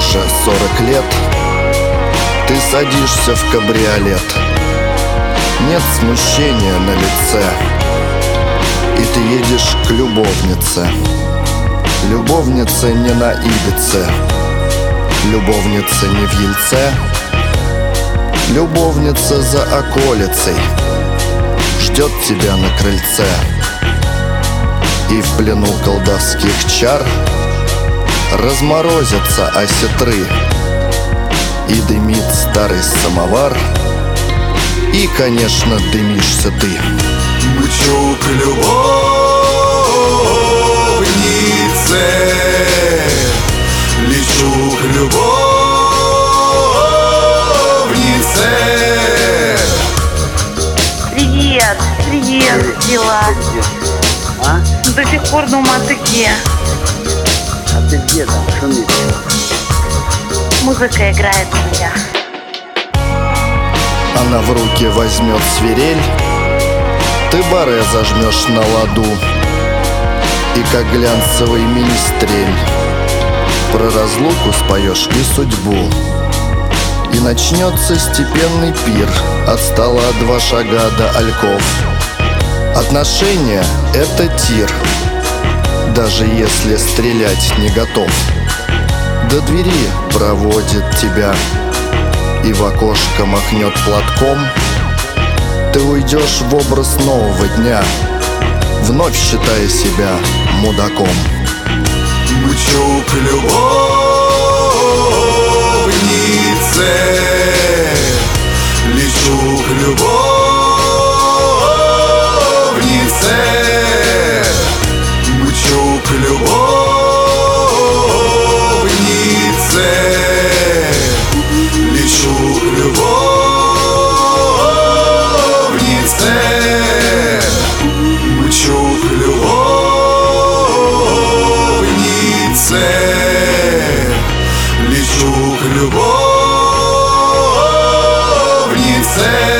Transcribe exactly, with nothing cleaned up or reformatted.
уже сорок лет. Ты садишься в кабриолет, нет смущения на лице, и ты едешь к любовнице. Любовница не на Ибице, любовница не в Ельце, любовница за околицей ждет тебя на крыльце. И в плену колдовских чар разморозятся осетры, и дымит старый самовар, и, конечно, дымишься ты. Мчу к любовнице, лечу к любовнице. Привет, привет, дела. А? До сих пор дома, а ты где? А ты где там шумишь? Музыка играет у меня. Она в руки возьмет свирель, ты баре зажмешь на ладу, и как глянцевый министрель про разлуку споешь и судьбу. И начнется степенный пир, от стола два шага до ольков. Отношения — это тир, даже если стрелять не готов. До двери проводит тебя и в окошко махнет платком. Ты уйдешь в образ нового дня, вновь считая себя мудаком. Мчу к любовнице, лечу к любовнице. Мчу к любовнице, лечу к любовнице. Мчу к любовнице, лечу к любовнице.